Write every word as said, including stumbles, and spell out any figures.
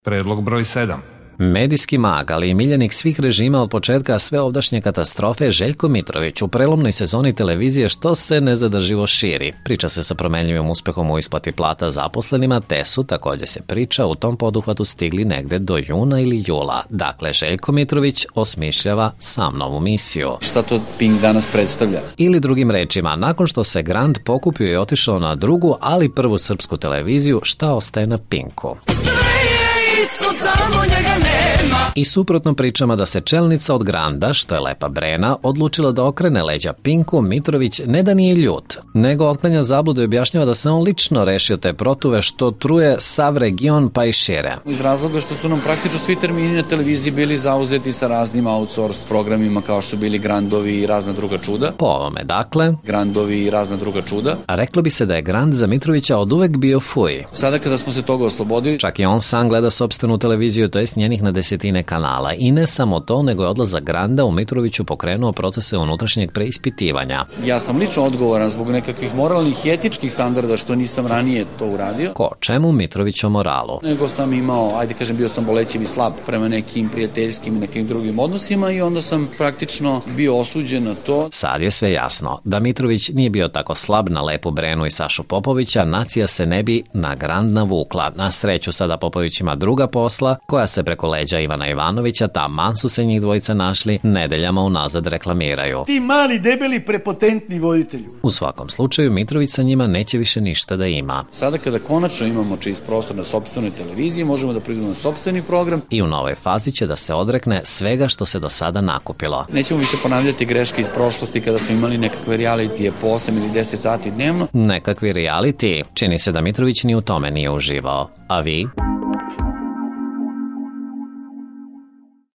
Predlog broj sedam. Medijski mag, ali i miljenik svih režima od početka sve ovdašnje katastrofe, Željko Mitrović u prelomnoj sezoni televizije što se nezadrživo širi. Priča se sa promenljivim uspehom u isplati plata zaposlenima, te su, također se priča, u tom poduhvatu stigli negde do juna ili jula. Dakle, Željko Mitrović osmišljava sam novu misiju. Šta to Pink danas predstavlja? Ili drugim rečima, nakon što se Grand pokupio i otišao na drugu, ali prvu srpsku televiziju, šta ostaje na Pinku? Isto, samo njega nema. I suprotno pričama da se čelnica od Granda, što je Lepa Brena, odlučila da okrene leđa Pinku, Mitrović ne da nije ljut, nego otklanja zabludu i objašnjava da se on lično rešio te protuve što truje sav region pa i šire. Iz razloga što su nam praktično svi termini na televiziji bili zauzeti sa raznim outsource programima kao što su bili Grandovi i razna druga čuda. Po ovome, dakle, Grandovi i razna druga čuda. A reklo bi se da je Grand za Mitrovića od uvek bio fuj. Sada kada smo se toga oslobodili, čak i on sam gleda sopstvenu televiziju, to jest njenih na desetine kanala. I ne samo to, nego je odlazak Granda u Mitroviću pokrenuo procese unutrašnjeg preispitivanja. Ja sam lično odgovoran zbog nekakvih moralnih i etičkih standarda što nisam ranije to uradio. Ko čemu Mitrović o moralu? Nego sam imao, ajde kažem, bio sam bolećiv i slab prema nekim prijateljskim i nekim drugim odnosima i onda sam praktično bio osuđen na to. Sad je sve jasno. Da Mitrović nije bio tako slab na Lepu Brenu i Sašu Popovića, nacija se ne bi na Grand navukla. Na sreću sada Popović ima druga posla, koja se preko leđa Ivana Ivanovića, taman su se njih dvojica našli, nedeljama unazad reklamiraju. Ti mali, debeli, prepotentni voditelju. U svakom slučaju, Mitrović sa njima neće više ništa da ima. Sada kada konačno imamo čist prostor na sopstvenoj televiziji, možemo da proizvodimo sopstveni program. I u novoj fazi će da se odrekne svega što se do sada nakupilo. Nećemo više ponavljati greške iz prošlosti kada smo imali nekakve realitije po osam ili deset sati dnevno. Nekakvi reality? Čini se da Mitrović ni u tome nije uživao. A vi?